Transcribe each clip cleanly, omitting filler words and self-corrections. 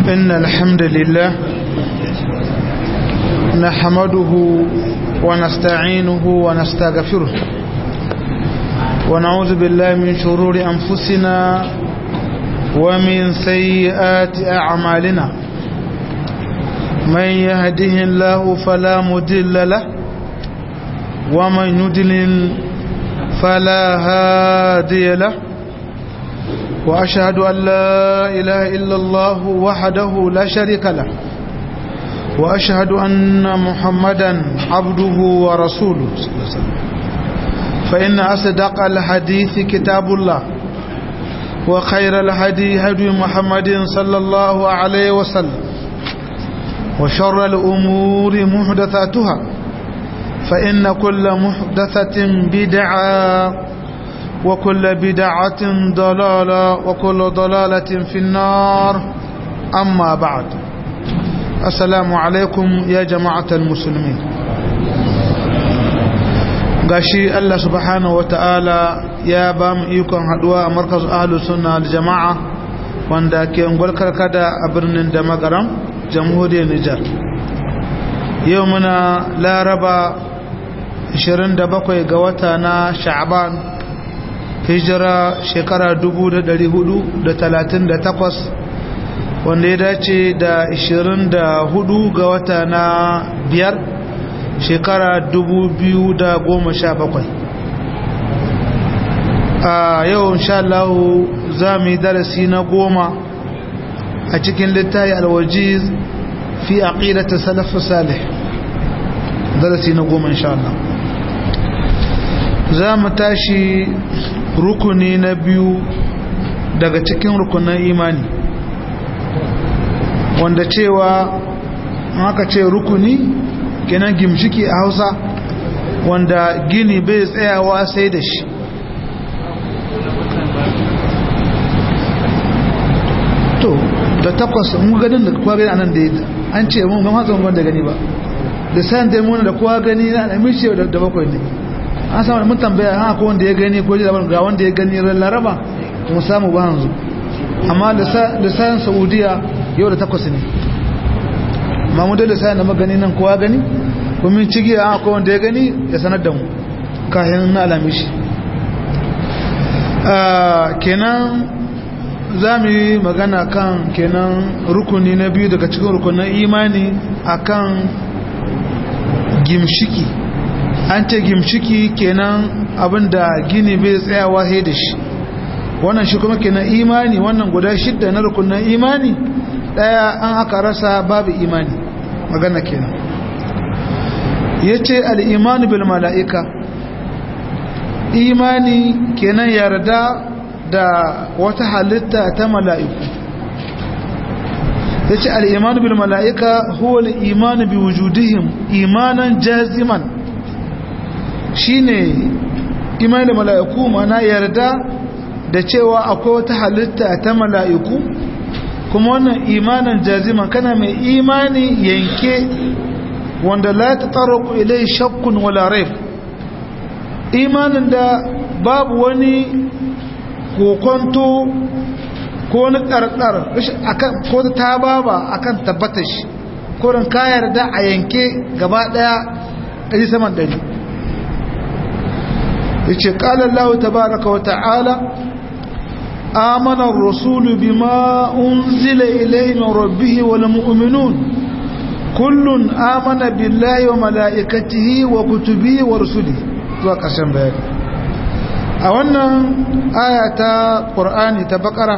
إن الحمد لله نحمده ونستعينه ونستغفره ونعوذ بالله من شرور أنفسنا ومن سيئات أعمالنا من يهده الله فلا مضل له ومن يضلل فلا هادي له وأشهد أن لا إله إلا الله وحده لا شريك له وأشهد أن محمدا عبده ورسوله فإن أصدق الحديث كتاب الله وخير الهدي هدي محمد صلى الله عليه وسلم وشر الأمور محدثاتها فإن كل محدثة بدعة وكل بدعة ضلالة وكل ضلالة في النار أما بعد السلام عليكم يا جماعة المسلمين gashi Allah subhanahu wata'ala ya ba mu ikon haduwa a markaz ahlus sunna wal jama'a wanda ke ungwal karkada a birnin da magaram jamhuriyar Nijar yau muna laraba 27 ga wata na Sha'ban hijira shekara 1438 wanda ya dace da 24 ga wata na biyar shekara 2017 a yau insha Allah za mu yi darasi na 10 a cikin littafi alwajiz fi aqidati salaf salih darasi na 10 insha Allah za mu tashi rukuni na biyu daga cikin rukunan imani wanda cewa aka ce rukuni kenan gimshiki a Hausa wanda gini bai tsayawa sai da shi to da takwas mun ganin da kowa gani anan da an ce mun ban hatsa mun da gani ba da san dai mun da kowa gani na mishi da bakwai ne an samu mun tambaya ha ko wanda ya gani ko ji labarin ga wanda ya gani ran Laraba mu samu ba hanzu amma lisan Saudiya yau da takwas ne amma mu da lisan da magani nan kowa gani ko min cigiya ha ko wanda ya gani ya sanar da mu kahin na alamishi kenan zamu yi magana kan kenan rukuni na biyu daga cikin rukunin imani akan gimshiki an ce gimshiki kenan abinda gini bai tsayawa sai da shi wannan shi kuma kenan imani wannan guda shidda na rukunin imani daya an aka rasa babu imani magana kenan yace al-imanu bil mala'ika imani kenan yarda da wata halitta ta mala'iku yace al-imanu bil mala'ika huwa al-imanu bi wujudihim imanan jaziman shine imani da mala'iku mana yarda da cewa akwai wata halitta ta mala'iku kuma wannan imanin jaziman kana mai imani yanke wanda la tatarruqu ilai shakkun wala rayb imanin da babu wani kokonto ko wani kardar akan ko ta baba akan tabbatar shi ko ran ka yarda a yanke gaba daya 100 saman 100 yace qala Allah tabaaraka wa ta'ala amana ar-rasulu bima unzila ilayhi min rabbih wal mu'minun kullun amana billahi wa malaikatihi wa kutubihi wa rusulihi zuwa ƙarshen bayani a wannan aya ta Qur'ani ta Baqara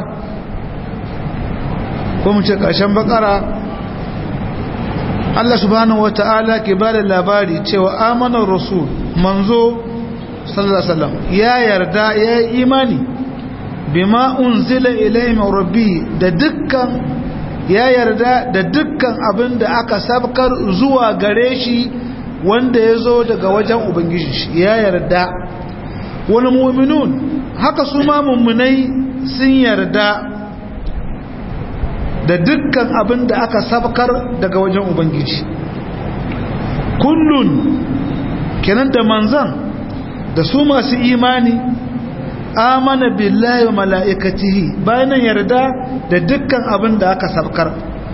ko mu ce ƙarshen Baqara Allah subhanahu wa ta'ala ke bada labari cewa amana ar-rasul manzo sallallahu alaihi wasallam ya yarda ya yi imani bima unzila ilayhi min rabbi da dukkan ya yarda da dukkan abin da aka sabkar zuwa gare shi wanda ya zo daga wajen ubangiji shi ya yarda wal mu'minun haka su ma mummunai sun yarda da dukkan abin da aka sabkar daga wajen ubangiji kullun kenan da manzan da su masu imani amana billahi wa mala'ikatihi bayan yarda da dukkan abin da aka sabkar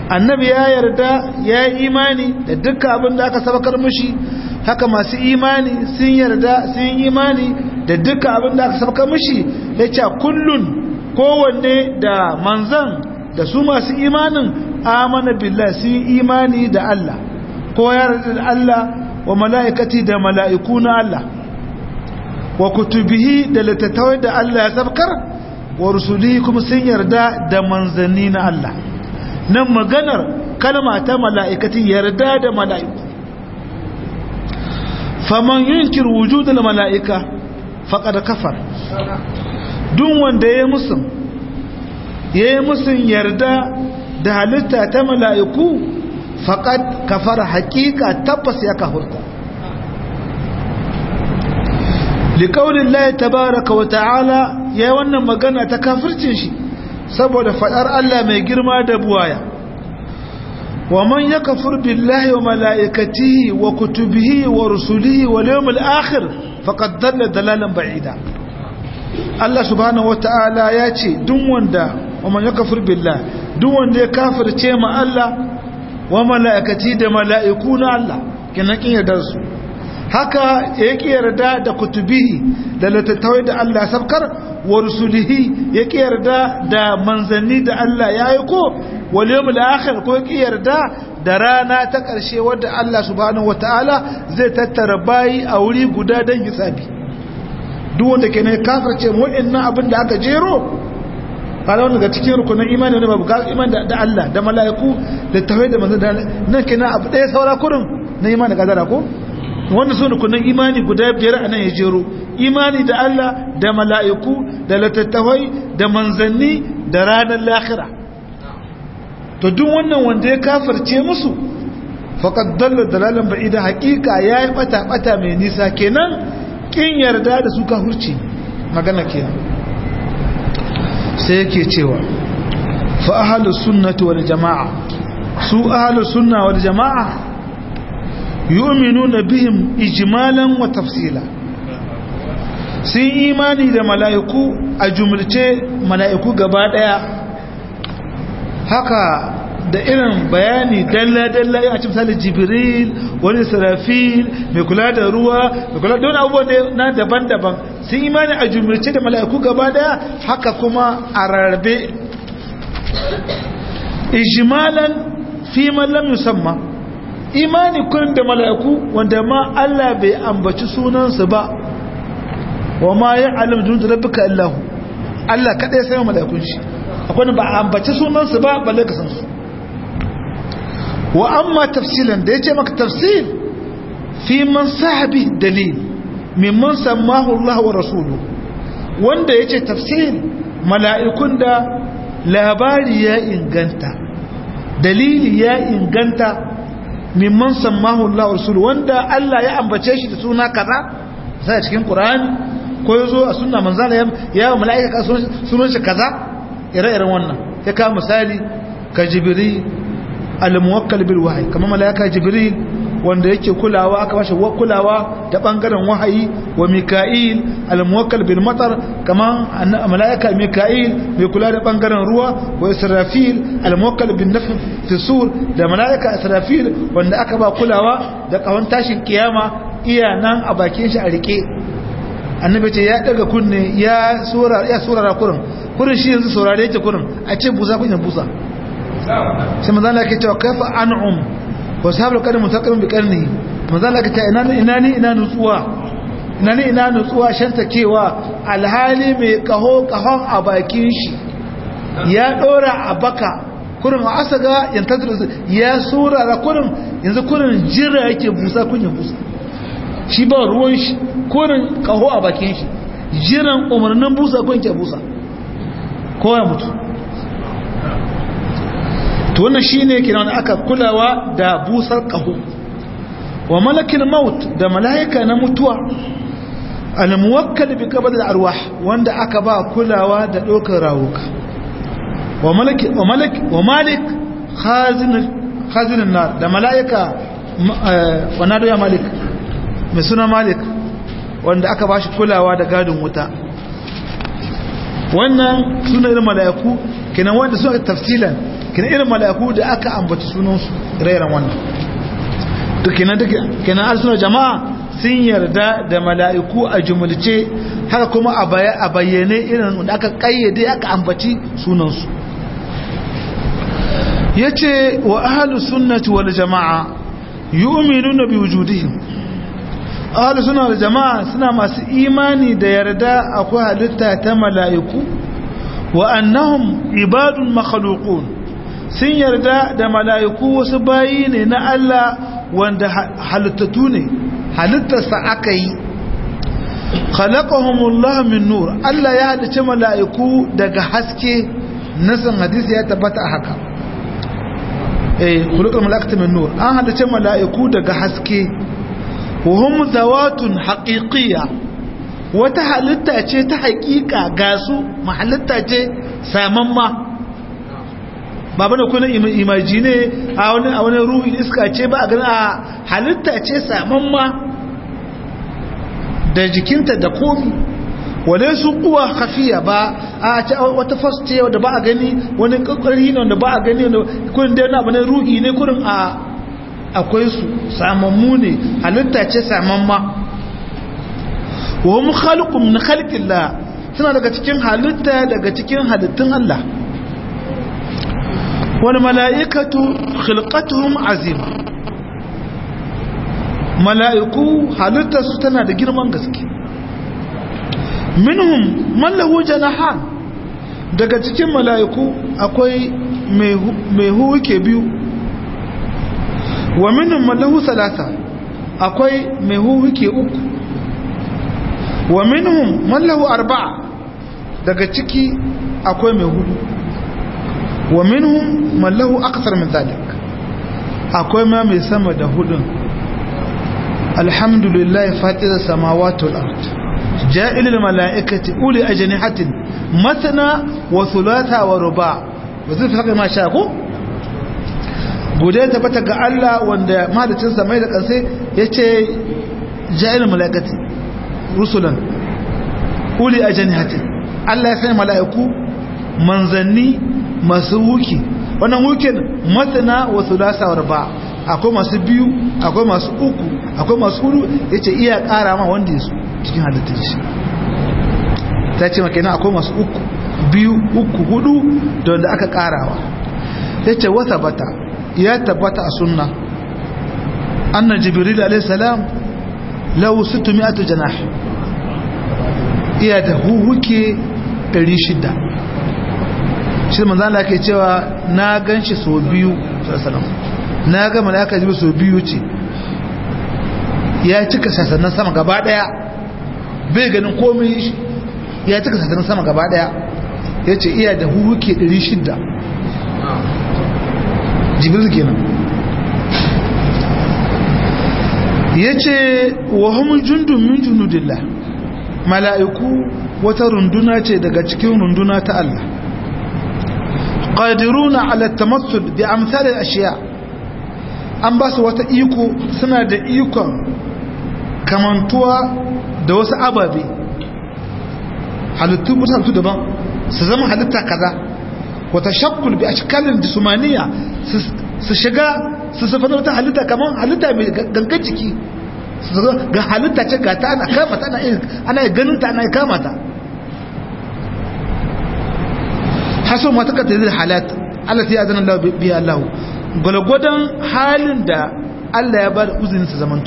annabi ya yarda ya yi imani da dukkan abin da aka sabakar mishi haka masu imani sun yarda sun yi imani da dukkan abin da aka sabakar mishi ya ce kullun kowanne da manzan da su masu imanin amana billah sun yi imani da Allah ko yarda da Allah wa mala'ikati da mala'iku na Allah wa kutubihi da littattafai da Allah ya sabkar wa rusuli kuma sun yarda da manzanni na Allah nan maganar kalma ta mala'ikati yarda da mala'iku faman yunkir wujudul mala'ika faqad kafar duk wanda yayi musun yarda da halitta ta mala'iku faqad kafara haqiqa tabbas ya kafurta liqaulin Allah tabaaraka wa ta'ala yayi wannan magana ta kafircin shi saboda fadar Allah mai girma da buwaya wa man yakfur billahi wa malaikatihi wa kutubihi wa rusulihi wal yawmil akhir faqad dalla dalalan ba'ida Allah subhanahu wa ta'ala ya ce duk wanda wa man yakfur billahi duk wanda ya kafirce ma Allah wa malaikati da malaiku na Allah kenan kin yarda su haka yake yarda da kutubihi da littattafai da Allah sabkar wa rusulihi yake yarda da manzanni da Allah ya aiko wal yawmil akhir ko yake yarda da rana ta karshe wadda Allah subhanahu wataala zai tattara bayi a wuri guda dan hisabi duk wanda ke ne kafirce mu inna abin da aka jero kana wannan ga cikin rukunin imani ne babu imani da Allah da mala'iku da tauhid da manzanni nan kenan abu ɗaya saura kurin na imani kadara ko wannan su rukunin imani guda biyar a nan ya jero imani da Allah da mala'iku da littattafai da manzanni da ranar lahira to duk wannan wanda ya kafirce musu faqad dalla dalalan ba'ida haqiqa yayi bata mai nisa kenan kin yarda da su kafirci magana kenan sai yake cewa fa ahlus sunnati wal jamaa su ahlus sunna wal jamaa yu'minuna bihim ijmalan wa tafsila sun imani da mala'iku a jumlace mala'iku gaba daya haka da irin bayani dalla-dalla a cikin misali jibril wani sarafil mai kula da ruwa mai kula da wani abubuwan na daban-daban sun imani a jumlace da mala'iku gaba daya haka kuma a rarrabe ijmalan fi man lam yusamma imani kun da mala'iku wanda ma Allah bai ambaci sunansu ba wa ma ya'lamu junud rabbika illahu Allah kada ya san mala'ikun shi akwai ba ambaci sunansu ba balle ka san su wa amma tafsilan da yace maka tafsil fi man sahabi dalil mimman sammahu Allah wa rasuluhu wanda yace tafsil mala'ikun da labari ya inganta dalili ya inganta mimman sammahu Allah wa rasuluhu wanda Allah ya ambace shi da suna kaza sai cikin Qur'ani ko yazo a sunna manzala ya mala'ika sunan shi kaza ire-iren wannan ya ka misali ka jibril al-muwakkal bil wahyi kamar mala'ika jibril wanda yake kulawa aka bashi kulawa da bangaren wahayi wa mika'il al-muwakkal bil matar kamar mala'ika mika'il mai kula da bangaren ruwa wa israfil al-muwakkal bin nafh fi sur da mala'ika israfil wanda aka ba kulawa da kawon tashin kiyama iya nan a bakin shi a rike annabi ce ya daga kunne ya surara kurin shi yanzu saurare yake kurin a ce buza kun buza sai manzo Allah yake cewa kaifa an'um wa sahabul qadam mutaqabbim bi qarni manzo Allah yake cewa ina nutsuwa shantakewa alhali mai kahon a bakin shi ya dora a baka kurin a asaga yantadir ya surara kurin yanzu kurin jira yake busa kun busa shi ba ruwan shi kurin kaho a bakin shi jiran umarnin busa kun ke busa ko ya mutu to wannan shine kiran aka kulawa da busar kaho wa malakil maut da malaika na mutuwa al-muwakkal bi qabd al-arwah wanda aka ba kulawa da dokar rawuka wa malik khazin an-nar da malaika wanado ya malik mai suna malik wanda aka ba shi kulawa da gadin wuta wannan suna irin mala'iku kenan wanda suka tafsilan kina irin mala'iku da aka ambaci sunansu rairan wannan to kenan al-sunna jama'a sun yarda da mala'iku a jumulce haka kuma a bayyane irin da aka kayyade aka ambaci sunansu yace wa ahlus sunnati wal jama'a yu'minuna bi wujudihim ahlus sunna wal jama'a suna masu imani da yarda akwai halitta ta mala'iku wa annahum ibadun makhluqun sun yarda da mala'iku wasu bayi ne na Allah wanda halittatu ne halittarsa aka yi khalaqahumullahu min nur Allah ya halice mala'iku daga haske nasan hadisi ya tabbata haka khuluqul mala'ikati min nur an halice mala'iku daga haske wa hum zawatun haqiqiyya wata halitta ce ta haƙiƙa ga su mahalitta ce samamma ba bane kuna imagine a wani ruhi iska ce ba a gani a halitta ce samamma da jikinta da komi wale su kuwa hafiya ba a ce wata fasce da ba a gani wani kakwari ne wanda ba a gani kurin da yana bane ruhi ne kurin akwai su samammu ne halitta ce samamma wa mu khalqum min khalqillah suna daga cikin halitta daga cikin halittun Allah wal mala'ikatu khilqatuhum azima mala'iku halittarsu tana da girman gaske minhum man lahu janahan daga cikin mala'iku akwai mai huke biyu wa minhum man lahu salasa akwai mai huke uku wa minhum man lahu arba'a daga ciki akwai mai hudu wa minhum man lahu akthar min dhalik akwai ma mai sama da hudun alhamdulillah fatira samawati wal ard ja'il al malaikati uli ajnihatin mathna wa thulatha wa ruba' wazin haka ma sha ko gode tabbata ga Allah wanda mahalicin samai da kansa yace ja'il al malaikati rusulan uli ajnihatin Allah ya sanya malaiku manzanni masu wuki wannan wukin mathna wa thulatha wa ruba' akwai masu biyu akwai masu uku akwai masu hudu yace iya ƙara ma wanda yaso cikin halittar shi ta ce maka akwai masu uku biyu uku hudu da wanda aka ƙarawa yace wata bata ya tabbata a sunna anna jibril alayhi salam lahu 600 janah iya da huke 600 shi manzo Allah yake cewa na ganshi so biyu sallallahu alaihi na ga malaka jibril so biyu ce ya cika sassanin sama gaba daya bai ganin komai ya cika sassanin sama gaba daya ya ce iya da huke 600 jibril kenan ya ce wa hum jundun min junudillah mala'iku wata runduna ce daga cikin runduna ta Allah qadiruna ala tamassul bi amsal al-ashiya' an ba su wata iko suna da ikon kamantuwa da wasu ababe halittu mutu daban su zama halitta kaza wata shakkul bi ashkalin jismaniya su shiga su safana wata halitta kaman halitta mai gangan jiki su ga halitta ce ga ta ana kamata ana ganin ta ana kamata haso mata ka tazir halat Allah ya azana Allah biya Allah gwalgwadon halin da Allah ya ba da uzinin su zamanto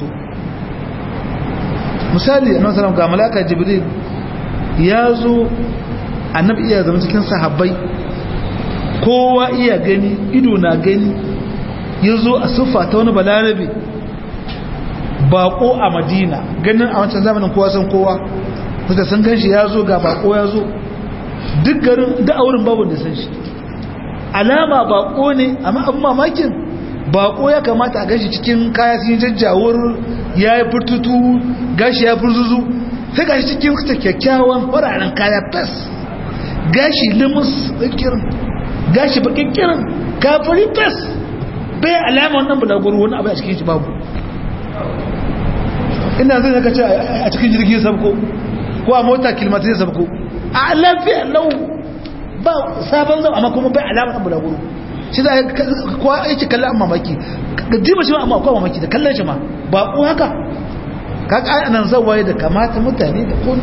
misali a nasarar ga malaka jibril ya zo annabi iya zama cikin sahabbai kowa iya gani ido na gani ya zo a siffa ta wani balarabe bako a madina ganin a wancan zamanin kowa san kowa da sun gan shi ya zo ga bako ya zo duk garin da auren babu da san shi alama bako ne amma abin mamakin bako ya kamata a gashi cikin kaya sun jajjawar ya yi furtutu gashi ya furzuzu sai gashi cikin kyakkyawan fararen kaya fes gashi limus kirin gashi bakin kirin kafiri fes bai alama wannan bulagoro wani abu a cikin shi babu ina zai zaka ce a cikin jirgin sabko ko a mota kilmatin sabko a lafiya lau ba sabon zau amma kuma bai alama ɗan bulaguro shi da kowa yake kallon mamaki ga jiba shi ma amma kowa mamaki da kallon shi ma ba ko haka kaga ai anan zawaye da kamata mutane da kun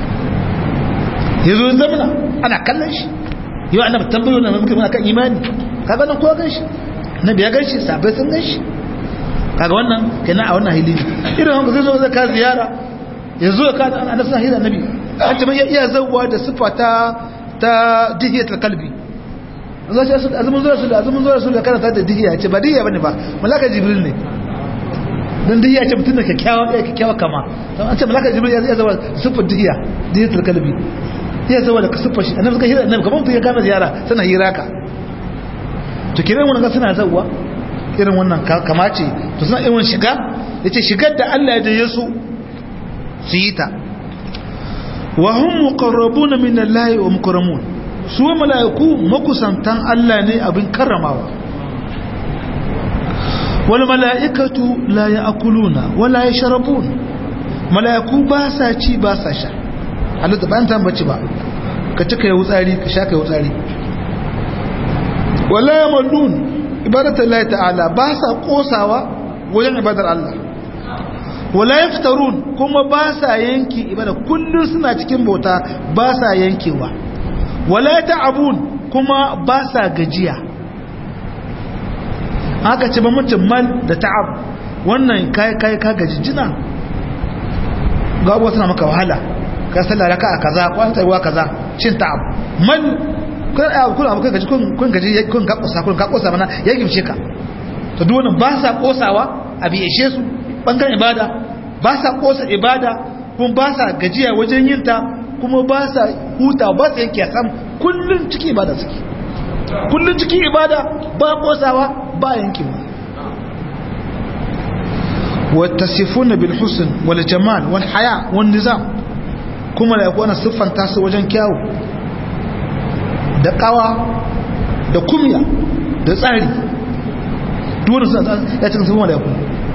yazo zamana ana kallon shi yau annabi tambayo na muke muna kan imani kaga nan kowa ganshi nabi ya ganshi sabai sun ganshi kaga wannan kenan a wannan hili irin haka zai zo zai ka ziyara yazo ka annabi sai hira nabi an ce mai iya zawwa da sifata ta dihiyatul kalbi Allah ya ce azumin zuwa su da karanta da dihiya ce ba dihiya bane ba malaka jibril ne dan dihiya ce mutun da kyakkyawa kama dan an ce malaka jibril ya zama sifar dihiyatul kalbi ya zama da sifar shi annabi suka hira annabi kaman fiye kama ziyara sana hira ka to kiran wannan suna zawwa irin wannan kamace to suna irin shiga yace shigar da Allah ya je su yi ta wa hum muqarrabuna min Allah wa mukarramun su malaiku makusantan Allah ne abin karramawa wal malaikatu la yaakuluna wala yashrabun malaiku ba sa ci ba sa sha Allah ta ban tambaci ba ka ci kai wutsari ka sha kai wutsari wala yamallun ibadatu Allah ta'ala ba sa kosawa wajen ibadar Allah wala yaftarun kuma ba sa yanki ibada kullun suna cikin bauta ba sa yankewa wala ta'abun kuma ba sa gajiya aka ce ba mutum mal da ta'ab wannan kai ka gajijina ga abuwa suna maka wahala ka sallah raka'a kaza ko tsayuwa kaza shin ta'ab mal kun abu kai gaji kun gaji kun kakosa mana ya gimshe ka to duk wannan ba sa kosawa abi ishe su bangaren ibada ba sa kosa ibada kuma ba sa gajiya wajen yin ta kuma ba sa huta ba sa yanke sam kullun ciki ibada suke kullun ciki ibada ba kosawa ba yankewa wattasifuna bil husn wal jamal wal haya wan nizam kuma la yakuna siffanta su wajen kyawu da kawa da kumya da tsari duk wannan ya cikin sun malaiku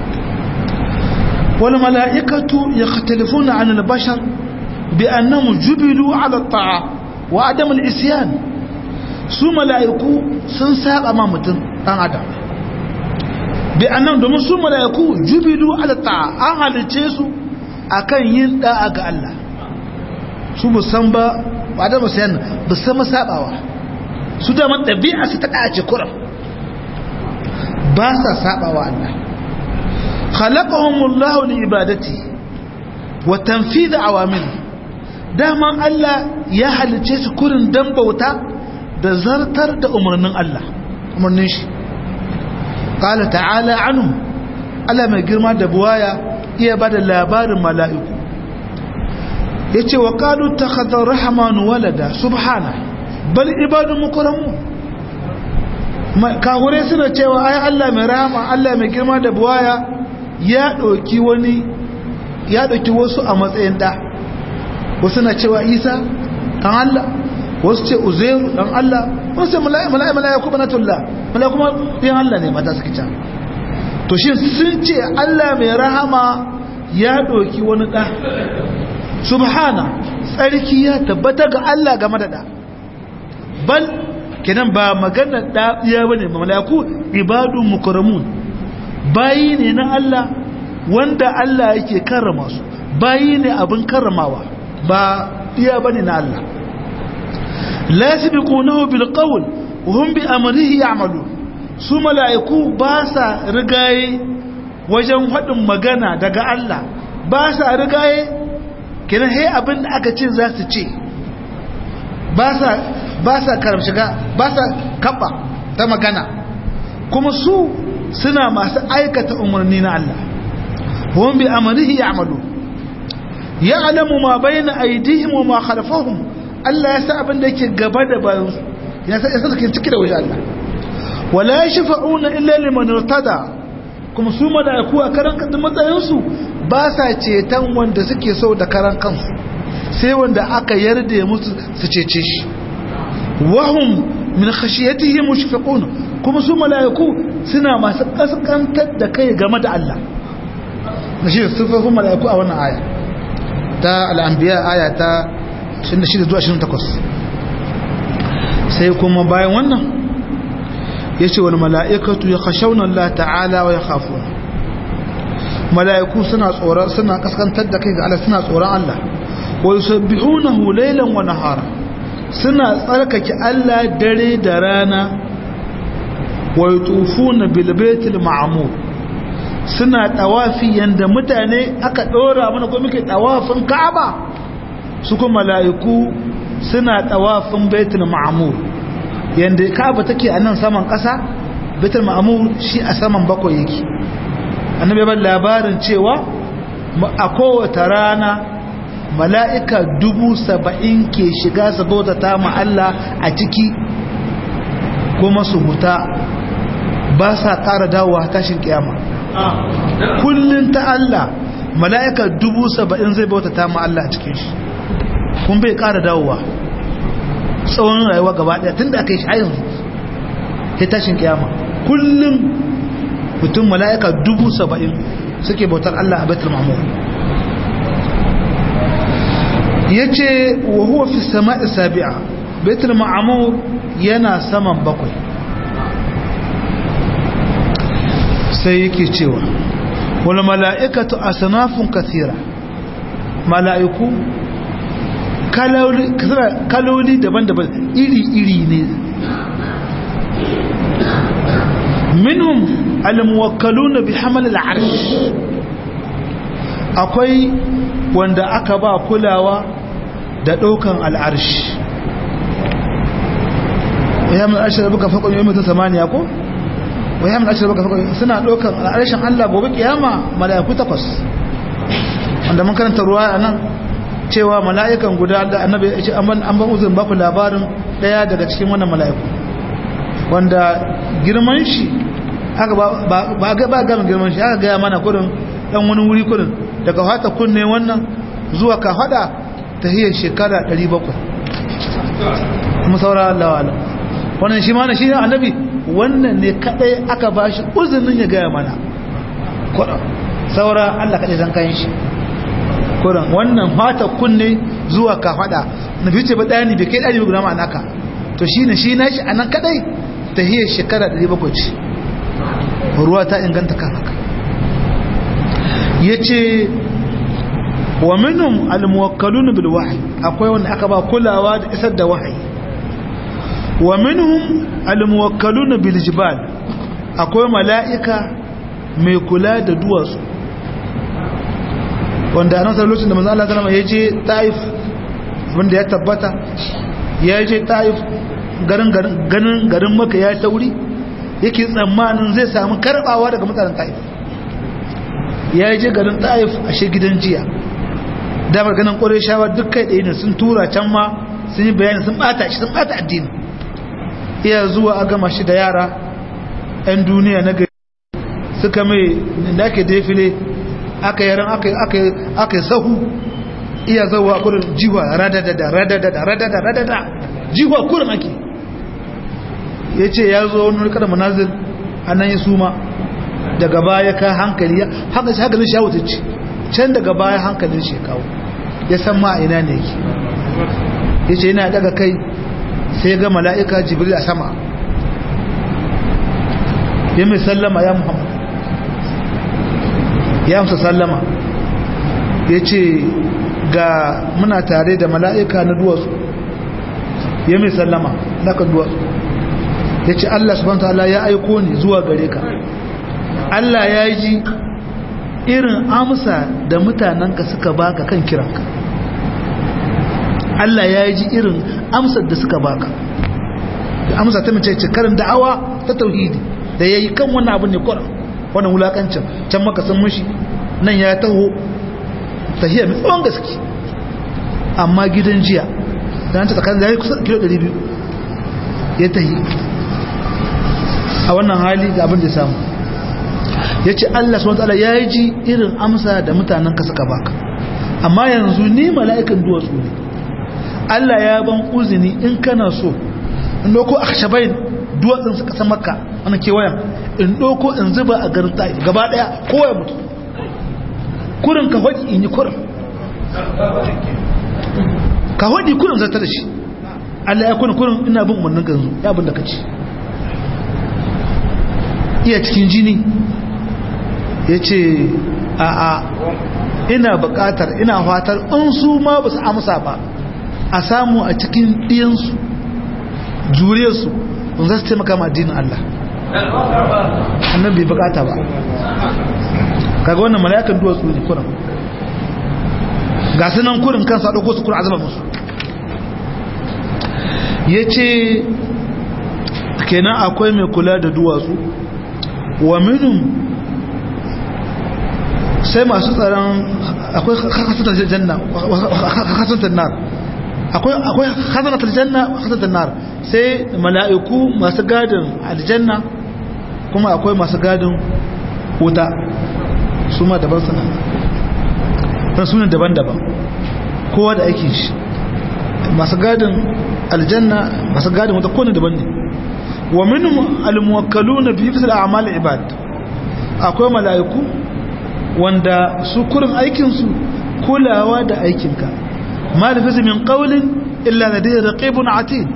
wal malaikatu yakhtalifuna an al bashar bi annahum jubilu ala at ta'a wa adam al isyan su malaiku sun saba ma mutum dan adam bi annahum domin su malaiku jubilu ala ta'a an halice su akan yin da'a ga Allah su musan ba ba da musayan ba sama sabawa su da man dabi'a su ta dace kuram ba sa sabawa Allah khalaqahumullahu li ibadati wa tanfidh awamir daman Allah ya halice su kurin dan bauta da zartar da umarnin Allah umarnin shi qala ta'ala anhu Allah mai girma da buwaya iya bada labarin mala'iku yace wa qalu takhadha rahmanu walada subhana bal ibadu mukarramun kahure suna cewa ai Allah mai rahama Allah mai girma da buwaya ya dauki wasu a matsayin da wasu na cewa Isa dan Allah wasu ce Uzairu dan Allah wasu ce mala'iku banatullah mala'iku din Allah ne mata suke cewa to shin sun ce Allah mai rahama ya dauki wani da subhana tsarki ya tabbata ga Allah game da da bal kenan ba magana da iya bane malaiku ibadu mukarramun bayi ne na Allah wanda Allah yake karrama su bayi ne abin karramawa ba iya bane na Allah la yasbiqunahu bil qawl wa hum bi amrihi ya'malun su malaiku ba sa rigaye wajen hadin magana daga Allah ba sa rigaye kenan he abin da aka ce za su ce ba sa karam shiga ba sa kaba ta magana kuma su suna masu aikata umarni na Allah hum bi amrihi ya'malu ya'lamu ma bayna aydihim wa ma khalfahum Allah ya sa abin da yake gaba da bayan su ya sa suke ciki da wajen Allah wala yashfa'una illa liman irtada kuma su malaiku a karan kan matsayin su ba sa ceton wanda suke so da karan kansu sai wanda aka yarda musu su cece shi wahum min khashiyatihi mushfiqun kuma su malaiku suna masu kaskantar da kai game da Allah shi sifofin malaiku a wannan aya ta al-anbiya aya ta 26 zuwa 28 sai kuma bayan wannan yace wal mala'ikatu yakhshawna Allah ta'ala wa yakhafuna mala'iku suna tsoron suna kaskantar da kai ga Allah suna tsoron Allah wa yusabbihunahu laylan wa nahara suna tsarkake Allah dare da rana wa yutufuna bil baitil ma'mur suna tawafi yanda mutane aka dora mana ko muke tawafin Ka'aba su kuma mala'iku suna tawafin baitul ma'mur yanda Ka'aba take a nan saman ƙasa baitul ma'mur shi a saman bakwai yake annabi ban labarin cewa a kowace rana mala'ika 70,000 ke shiga su bautata ma Allah a ciki kuma su huta ba sa ƙara dawowa tashin kiyama kullum ta Allah mala'ika 70,000 zai bautata ma Allah a cikin shi kun bai ƙara dawowa tsawon rayuwa gaba ɗaya tun da aka yi shi a yanzu ya tashin kiyama kullum mutum mala'ika 70,000 suke bautar Allah a baitul ma'mur yace wa huwa fi sama'i sabi'a baitul ma'mur yana saman bakwai sai yake cewa wal mala'ikatu asnafun kathira mala'iku kaloli daban-daban iri-iri ne minhum al-muwakkaluna bi hamal al-arsh akwai wanda aka ba kulawa da daukan al-arsh wayamin arsh da buka fakon yawmin samaniya ko wayamin arsh da buka fakon suna daukan al-arshin Allah gobe kiyama malaiku takwas wanda mun karanta ruwa anan cewa mala'ikan guda da annabi ya ce an ban uzun ba ku labarin daya daga cikin wannan mala'iku wanda girman shi aka ba ga girman shi aka ga mana kurin dan wani wuri kurin daga hata kunne wannan zuwa ka hada tahiyar shekara 700 kuma saura Allah wala wannan shi mana shi annabi wannan ne kadai aka bashi uzunin ya ga mana kurin saura Allah kadai zan kai shi kurin wannan hata kunne zuwa ka hada nabi ce ba dani bai kai dani guda ma anaka to shine shi nashi anan kadai tahiyar shekara 700 ce ruwa ta inganta kan haka yace wa minhum almuwakkalun bil wahyi akwai wanda aka ba kulawa da isar da wahayi wa minhum almuwakkalun bil jibal akwai mala'ika mai kula da duwatsu wanda annabi lokacin da manzo Allah sallama yaje Taif wanda ya tabbata yaje Taif garin Makka ya tauri yake tsammanin zai samu karbawa daga mutanen Taif ya je garin Taif a shi gidan jiya damar ganin Qurayshawa duk kai ɗaya ne sun tura can ma sun yi bayani sun bata shi sun bata addini iya zuwa a gama shi da yara 'yan duniya na gari suka mai da ake defile aka yaran aka sahu iya zauwa kurin jiwa radadada jiwa kurin ake ya ce ya zo wani kada manazil a nan ya suma daga baya ka hankali hankalin shi wuce ce can daga baya hankalin shi kawo ya san ma ina ne yake ya ce yana daga kai sai ga mala'ika jibril a sama ya mai sallama ya muhammad ya amsa sallama ya ce ga muna tare da mala'ika na duwatsu ya mai sallama na kan duwatsu ya ce Allah subhanahu wa ta'ala ya aiko ni zuwa gare ka Allah ya ji irin amsa da mutanenka suka baka kan kiranka Allah ya ji irin amsar da suka baka amsa ta mace cikarin da'awa ta tauhidi da ya yi kan wannan abin ne kwanan wannan wulakancin can maka sun mushi nan ya taho tahiyar mai tsawon gaske amma gidan jiya da an ta tsakanin da ya yi kusa kilo 200 ya tahi a wannan hali ga abin da samu ya ce Allah subhanahu wa ta'ala ya ji irin amsa da mutanen ka suka baka amma yanzu ni mala'ikan duwatsu ne Allah ya ban uzini in kana so in doko akhshabain duwatsun suka san makka ana kewayan in doko in zuba a garin Taif gaba daya kowa ya mutu kurin ka hodi in yi kurin ka hodi kurin zata da shi Allah ya kurin ina bin umarnin ganzu ya abin da kace iya cikin jini yace a'a ina buƙatar ina fatar in su ma ba su amsa ba a samu a cikin ɗiyansu juriyarsu in za su taimaka ma addinin Allah annan bai buƙata ba kaga wannan mala'ikan duwatsu ne kuran ga sunan kurin kansa ɗauko su kurin azaba musu ya ce kenan akwai mai kula da duwatsu wa minum sai masu tsaron akwai hasantar janna hasantar nar akwai hasantar janna hasantar nar sai mala'iku masu gadin aljanna kuma akwai masu gadin wuta su ma daban sunan daban-daban kowa da aikin shi masu gadin aljanna masu gadin wuta kowane daban ne wa minhum almuwakkaluna bi hifzil a'mal ibad akwai mala'iku wanda su kurin aikinsu kulawa da aikinka ma da fisi min qawlin illa ladayhi raqibun atid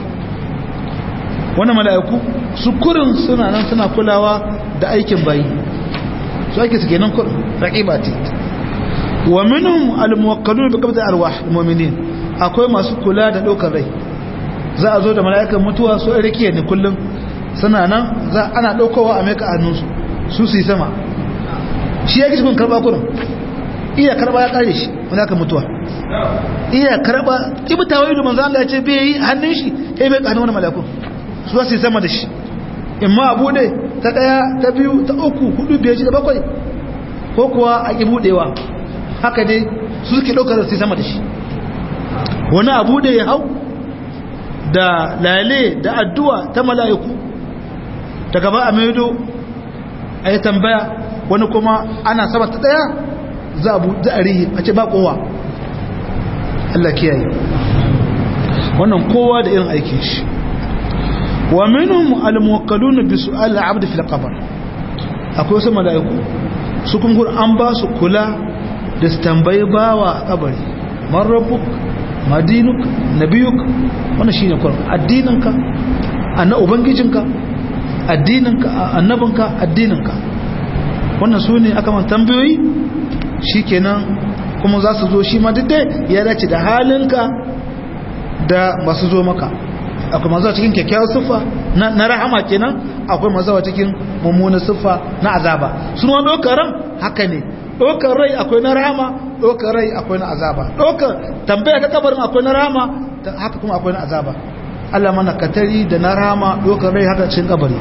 wannan mala'iku su kurin suna nan suna kulawa da aikin bayi su ake suke nan kurin raqib atid wa minhum almuwakkalun bi qabdi arwah almu'minin akwai masu kula da daukar rai za a zo da mala'ikan mutuwa su rikiye ne kullum suna nan ana daukowa a meka hannunsu su yi sama shi ya gishin karba kurin iya karba ya kare shi wanda aka mutuwa iya karba ibtawa ido manzo Allah ya ce bai yi hannun shi kai bai kanu wani malakun su za su yi sama da shi imma abu dai ta daya ta biyu ta uku hudu biyar shida bakwai ko kuwa a ki budewa haka dai su suke daukar su sama da shi wani abu da ya hau da lale da addu'a ta mala'iku daga ba a maido a yi tambaya wani kuma ana sama ta daya za a rihi a ce ba kowa Allah kiyaye wannan kowa da irin aikin shi wa minhum al-muwakkalun bi su'al al-'abd fi al-qabr akwai wasu mala'iku su kun gur an ba su kula da su tambayi bawa a kabari man rabbuk madinuk nabiyuk wannan shine Qur'an addininka annabi ubangijinka addininka annabinka addininka wannan su ne aka man tambayoyi shi kenan kuma za su zo shi ma duk ya dace da halinka da masu zo maka akwai mazawa cikin kyakkyawar siffa na rahama kenan akwai mazawa cikin mummunan siffa na azaba sun wani ɗaukar ran haka ne ɗaukar rai akwai na rahama ɗaukar rai akwai na azaba ɗaukar tambaya ta kabarin akwai na rahama haka kuma akwai na azaba Allah mana katari da na rahama ɗaukar rai haka cikin kabari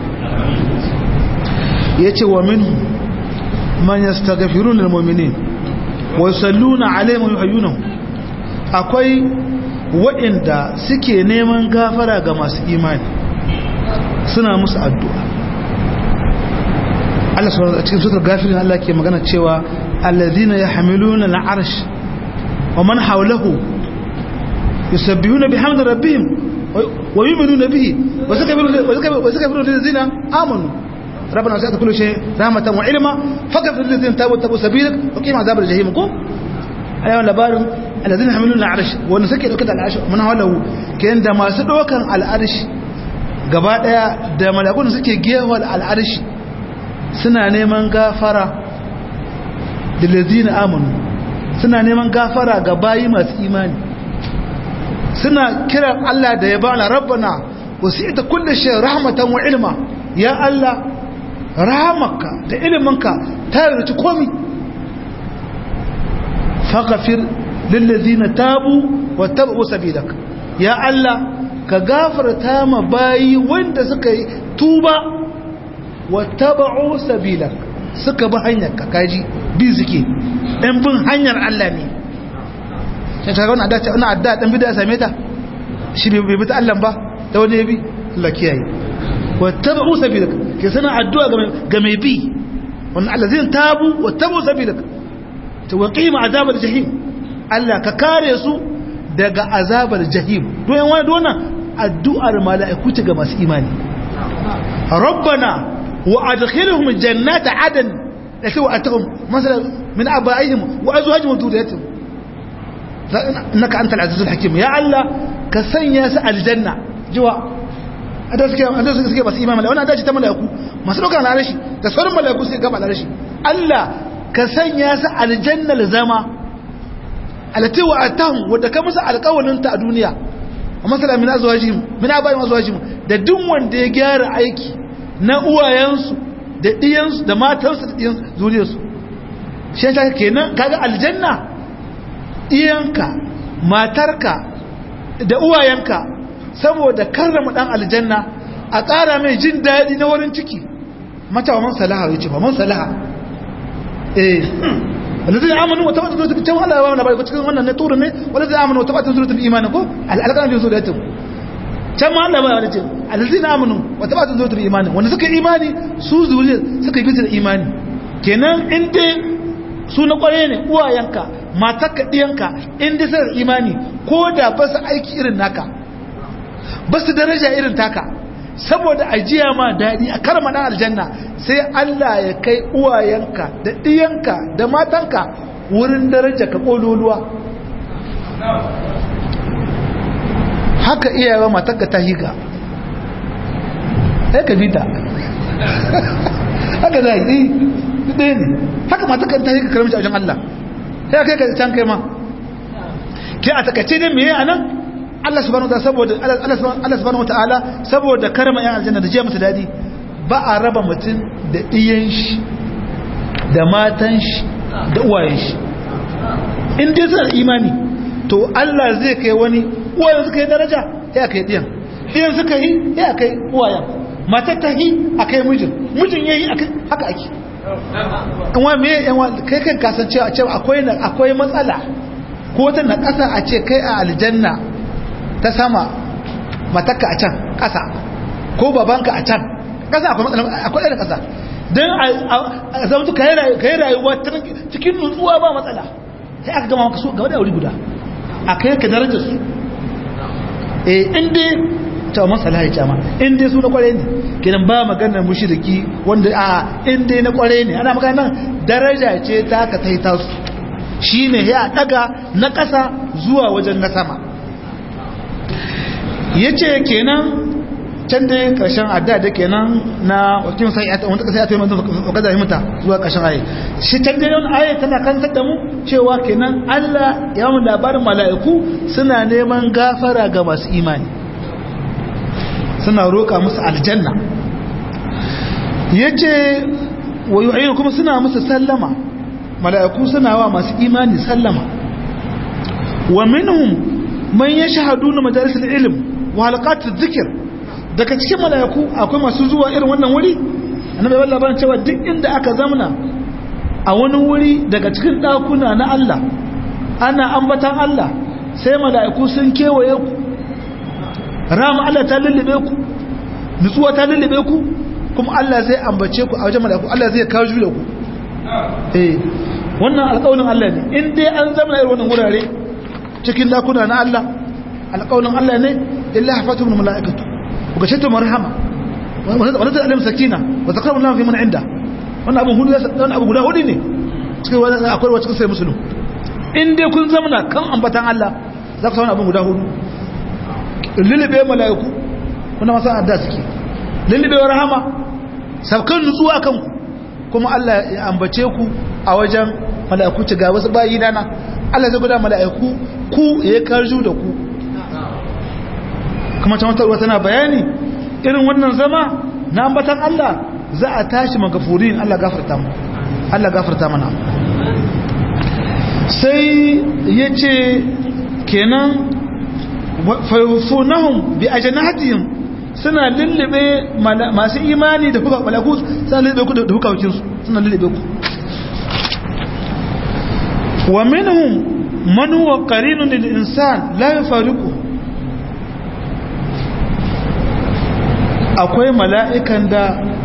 ya ce wa min man yastaghfirun lil mu'minin wa yusalluna alaihim wa yuhayyunahum akwai waɗanda suke neman gafara ga masu imani suna musu addu'a Allah subhanahu wa cikin suratul ghafirin Allah ke magana cewa alladhina yahmiluna al'arsh wa man hawlahu yusabbihuna bihamdi rabbihim wa yu'minuna bihi wa zakabiruna lillazina amanu ربنا وسعت كل شيء رحمة وعلما فاغفر للذين تابوا سبيلك وقهم عذاب الجحيم كو ايوه labarin الذين يحملون العرش wanda suke dauke da al'arsh mun hawalahu kayan da masu dokan al'arsh gaba daya da malakun suke gewa al'arsh suna neman gafara lil ladina amanu suna neman gafara ga bayi masu imani suna kiran Allah da ya bana rabbana wasi'ta kulli shay rahmatan wa ilma ya Allah rahamarka da iliminka ta yarda komi faghfir lillazina tabu wattabu sabilaka ya Allah ka gafarta ma bayi wanda suka yi tuba wattabu sabilaka suka bi hanyarka kaji bi suke dan bin hanyar Allah ne sai ta ga wannan adda wannan adda dan bid'a same ta shi bai bi ta Allah ba ta wani bi Allah kiyaye wattabu sabilaka ke sana addu'a ga mai bi wannan allazin tabu wattabu sabilaka to waqima azabal jahim Allah ka kare su daga azabal jahim don wani dona addu'ar mala'iku ce ga masu imani rabbana wa adkhilhum jannata adan lati wa'atuhum masalan min abaihim wa azwajihim wa dhurriyyatihim innaka antal azizul hakim ya Allah ka sanya su aljanna jiwa suke masu imani wannan adaci ta mala'iku masu ɗaukar al'arashi da sauran mala'iku suke gaba al'arashi Allah ka sanya su aljannar zama alati wa atahum wadda ka musu alƙawalinta a duniya a masala min abayin azwajihim da duk wanda ya gyara aiki na uwayensu da ɗiyansu da matansu da ɗiyansu zuriyarsu shi ta kenan kaga aljanna ɗiyanka matarka da uwayenka saboda karrama ɗan aljanna a ƙara mai jin daɗi na wurin ciki mata wa man salaha ya ce ba man salaha الذين آمنوا وتبعتهم ذريتهم كما الله يبارك لك cikin wannan ne turu ne والذين آمنوا وتبعتهم ذريتهم إيمانا ko alƙalan bin zuriyatun kama Allah ya bada ce الذين آمنوا وتبعتهم ذريتهم إيمانا wanda suka imani su zuriyar suka bi da imani kenan inda su na kware ne uwayenka matarka diyanka inda sai imani ko da ba su aiki irin naka ba su daraja irin taka saboda ajiya ma daɗi a karma ɗan aljanna sai Allah ya kai uwayenka da ɗiyanka da matanka wurin daraja ka ƙololuwa haka iyayewa matanka ta higa ya ka bita haka za yi ɗaya ne haka matanka ta higa karamci a wajen Allah ya kai ka can kai ma ke a takace ne mai a nan Allah subhanahu wa ta'ala saboda karama yan aljanna da je mata dadi ba a raba mutum da iyan shi da matan shi da uwayen shi in dai zai imani to Allah zai kai wani uwayen suka yi daraja ya kai diyan suka yi ya kai uwayen matar ta yi a kai mijin yayi haka ake in wa me kai kan kasancewa a cewa akwai matsala ko ta na kasa a ce kai a aljanna ta sama matakka a can ƙasa ko babanka a can ƙasa akwai ɗaya ƙasa don a zamtu ka yi rayuwa cikin nutsuwa ba matsala sai aka gama maka so gaba da wuri guda a kai ka darajar su inda ta masala ya cama inda su na kware ne kinan ba maganar mushiriki wanda inda na kware ne ana maganar daraja ce ta ka taita su shi ne ya daga na ƙasa zuwa wajen na sama ya ce kenan can da ƙarshen adda da kenan na wakilin sai wanda ka sai a tuyi manzan wakazar himta zuwa ƙarshen aye shi can da yawan aye tana kantar da mu cewa kenan Allah ya mun labarin mala'iku suna neman gafara ga masu imani suna roƙa musu aljanna ya ce wa yi kuma suna musu sallama mala'iku suna wa masu imani sallama wa minhum man yashhaduna majalisal ilm wa halaqatuz zikr daga cikin malaiku akwai masu zuwa irin wannan wuri annabi wallahi ban cewa duk inda aka zamna a wani wuri daga cikin dakuna na Allah ana ambatan Allah sai malaiku sun kewaye ku rama Allah ta lullube ku nutsuwa ta lullube ku kuma Allah zai ambace ku a wajen malaiku Allah zai kawo juya ku wannan alƙawarin Allah ne in dai an zamna irin wannan wurare cikin dakuna na Allah alƙawarin Allah ne illa hafatuhum malaikatu wa gashatu marhama wa nazala alayhim sakina wa zakaru Allah fi man inda wannan abu guda hudu ne cikin wannan akwai wacce sai musulmi in dai kun zamana kan ambatan Allah za ku samu abin guda hudu lilbe malaiku kuna masa adda suke lilbe rahama sabkan nutsuwa kan ku kuma Allah ya ambace ku a wajen malaiku ci ga wasu bayi dana Allah zai guda malaiku ku ya karju da ku kuma can wata tana bayani irin wannan zama na ambatan Allah za a tashi magafurin Allah gafarta mana sai yace kenan fayufunahum bi ajnahatihim suna lullube masu imani da fuka malaku suna lullube ku da fukawakin su suna lullube ku wa minhum man huwa qarinun lil insan la yafariqu akwai mala'ikan da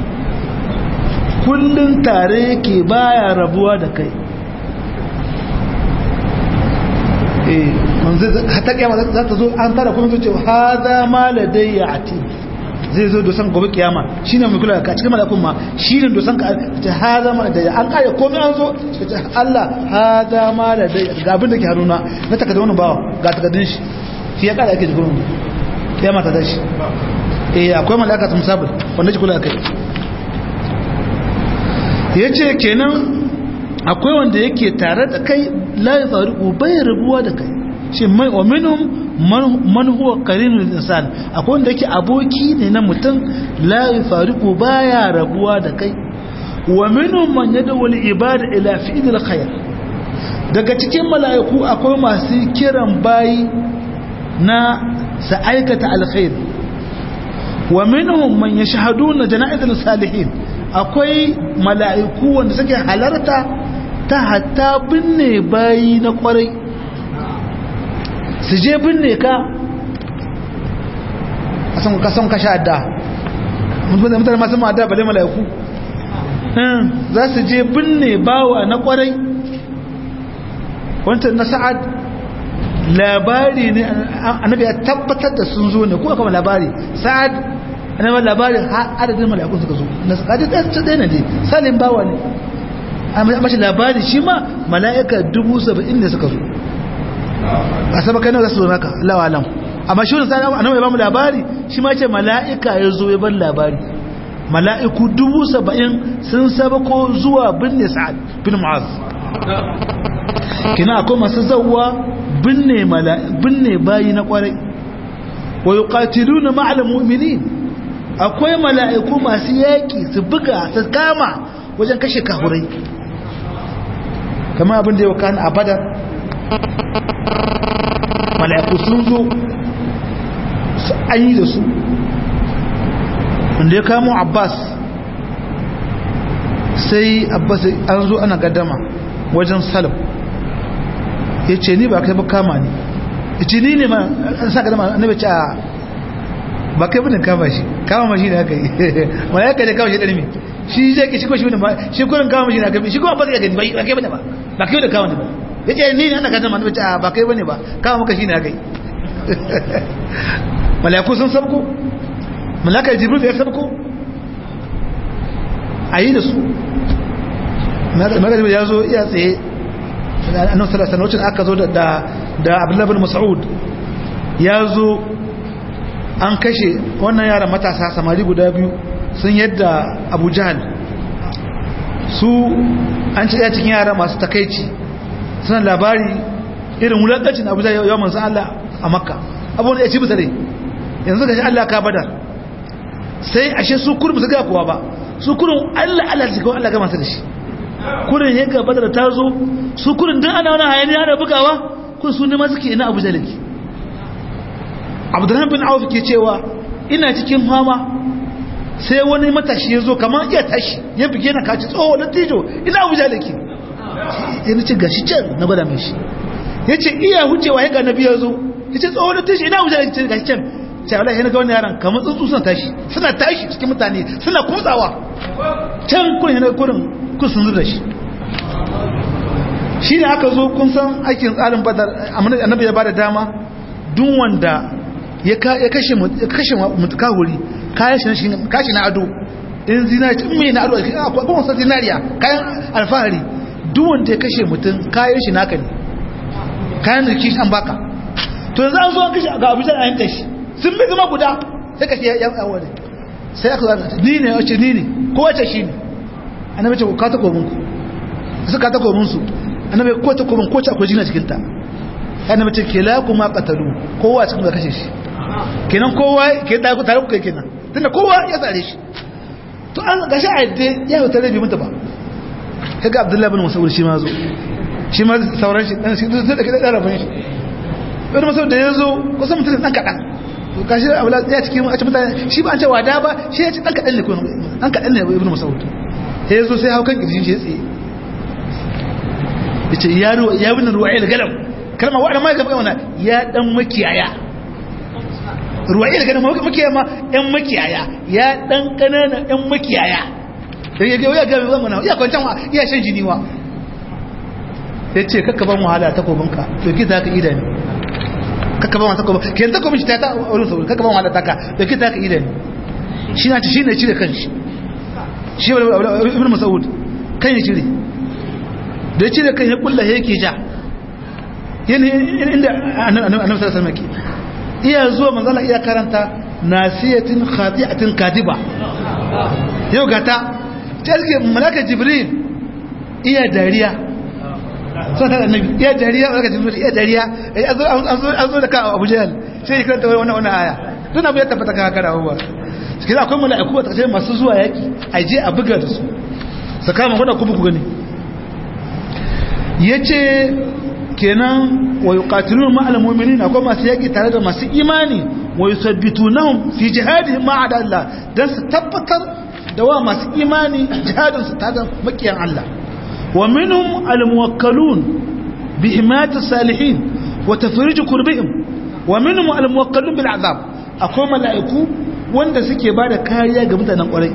kullun tare yake baya rabuwa da kai hatta kiyama za ta zo an tara kuma zuce haza ma ladayya ati zai zo dosan gobe kiyama shine mai kula ka cikin malakun ma shine dosan ka ta haza ma ladayya an kare komai an zo ta Allah haza ma ladayya ga abin da ke haruna na takardun wannan bawa ga takardun shi fi ya kare ake jikin kiyama ta dashi akwai mala'ikatun musabir wanda ji kula kai yace kenan akwai wanda yake tare da kai la yafariqu bai rabuwa da kai shi mai wa minhum man huwa qarinul insan akwai wanda yake aboki ne na mutum la yafariqu baya rabuwa da kai wa minhum man yad'u al ibada ila fi'l khair daga cikin mala'iku akwai masu kiran bayi na sa aikata alkhair wa minhum man yashhaduna jana'izal salihin akwai mala'iku wanda suke halarta ta hatta binne bayi na kwarai su je binne ka a san ka sha adda mutane masu ma'adda bale mala'iku za su je binne bawa na kwarai wancan na sa'ad labari ne annabi ya tabbatar da sun zo ne ko aka labari sa'ad annabi labari adadin mala'ikun suka zo na sa'ad ta ɗaya ne salim bawa ne amma shi labari shi ma mala'ika 70,000 ne suka zo a saba kai nawa za su zo naka Allah wa alam amma shi wani sa'ad annabi ya ba mu labari shi ma ce mala'ika ya zo ya bar labari mala'iku 70,000 sun saba ko zuwa binne sa'ad bin mu'az kina akwai masu zawwa binne bayi na kwarai wa yuqatiluna ma'al mu'minin akwai mala'iku masu yaki su buga su kama wajen kashe kafurai kama abin da ya kana a badar mala'iku sun zo su ayi da su wanda ya kamo abbas sai abbas an zo ana gaddama wajen salam ya ce ni ba kai ba kama ni ya ce ni ne ma an sa gaddama annabi ce ba kai bane kama shi kama mashi ne aka yi malaika ne kama shi ɗarmi shi zai ke shi ko shi bane ba shi kurin kama mashi ne aka yi shi kuma ba zai gani ba kai bane ba kai da kama ne ba ya ce ni ne ana gaddama annabi ce ba kai bane ba kama maka shi ne aka yi malaiku sun sabko malaka jibril ya sabko a yi da su magana ya zo iya tsaye annabi sallallahu alaihi wasallam aka zo da Abdullah bin Mas'ud ya zo an kashe wannan yaran matasa samari guda biyu sun yadda Abu Jahl su an ci cikin yara masu takeici suna labari irin wulakacin Abu Jahl yawan manzo Allah a Makka abu ne ya ci bisa dai yanzu gashi Allah ka badar sai ashe su kurbu su ga kowa ba su kurun Allah su kawai Allah ga masa da shi kurin ya gaba da ta zo su kurin don ana wani hayaniya da bugawa kun su ne masu ke ina Abu Jahl Abdurrahman bin Auf ke cewa ina cikin fama sai wani matashi ya zo kamar iya tashi ya bige na kaci tsoho na tijo ina Abu Jahl ke ya nace gashi can na gwada mai shi ya ce iya hucewa ya ga nabi ya zo ya ce tsoho na tijo ina Abu Jahl ke gashi can ce wallahi yana ga wani yaran kamar tsuntsu suna tashi cikin mutane suna kutsawa can kurin yana kurin kun sun zura shi shi ne aka zo kun san aikin tsarin badar annabi ya bada dama duk wanda ya kashe kahuri kashi na ado in zinari in mai na ado akwai wasu zinariya kayan alfahari duk wanda ya kashe mutum kayan shi naka ne kayan da kishi an baka to yanzu an zo an kashe ga abuja a yanka shi sun bi zama guda sai kashe ya yawa ne sai aka zo ni ne wace ni ne ko wace shi ne annabi ce ka ta komin ku suka ta komin su annabi ko ta komin ko ta akwai jina cikin ta annabi ce kila kuma qatalu kowa cikin da kashe shi kenan kowa ke da tare ku kai kenan tunda kowa ya tsare shi to an gashi a yadda ya yi tare bi mutu ba kaga Abdullahi bin Mas'ud shi ma zo shi ma sauran shi dan shi da kake da rabon shi ibn Mas'ud da yazo kusan mutum dan kadan to kashi aula ya cikin a cikin mutane shi ba an ce wada ba shi ya ci dan kadan ne ko dan kadan ne ibn Mas'ud sai yazo sai haukan kirjin shi ya tsaye yace ya bin ruwa'il galam kalma wa'ada ma ga wannan ya dan makiyaya ruwa'il galam makiyaya ma ɗan makiyaya ya dan kanana ɗan makiyaya ya ga wannan ya kwancan wa ya shan jini wa yace kakka ban wahala takobinka to ki ta ka idani kakka ban takobin ken takobin shi ta wurin sauri kakka ban wahala taka to ki ta ka idani shi na shi ne cire kanshi shi ibn Mas'ud kan ya cire da cire kan ya kulla yake ja yana inda annabi sallallahu alaihi wasallam iya zuwa manzala iya karanta nasiyatin khati'atin kadiba yau gata jirgin malaka jibril iya dariya sun ta annabi iya dariya malaka jibril iya dariya an zo da ka abu jahal sai ya karanta wannan aya don abu ya tabbata ka haka da abubuwa cikin akwai mala'iku a takashe masu zuwa yaki a je a buga da su su kama wadda kuma ku gani ya ce kenan wa yuqatilun ma'al mu'minin akwai masu yaki tare da masu imani wa yusabbitunahum fi jihadihim ma'a Allah dan su tabbatar da wa masu imani jihadin su tare da makiyan Allah wa minhum al-muwakkalun bi himayati salihin wa tafrij kurbihim wa minhum al-muwakkalun bil azab akwai mala'iku wanda suke bada kariya ga mutanen kwarai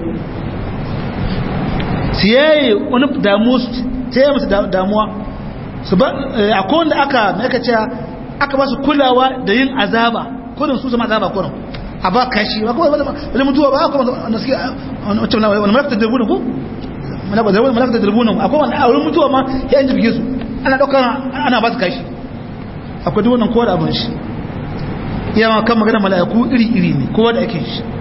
siyaye wani damuwa sai musu damuwa su ba akwai wanda aka ba su kulawa da yin azaba kodin su zama azaba kodin a ba kashi ba kuma wani mutuwa ba kuma wanda suke wani malakta dirbunan ku malakta dirbunan akwai wanda a wurin mutuwa ma ya yanzu bige su ana ɗaukar ana ba su kashi akwai duk wannan kowa da abin shi yawa kan magana mala'iku iri-iri ne kowa da ake shi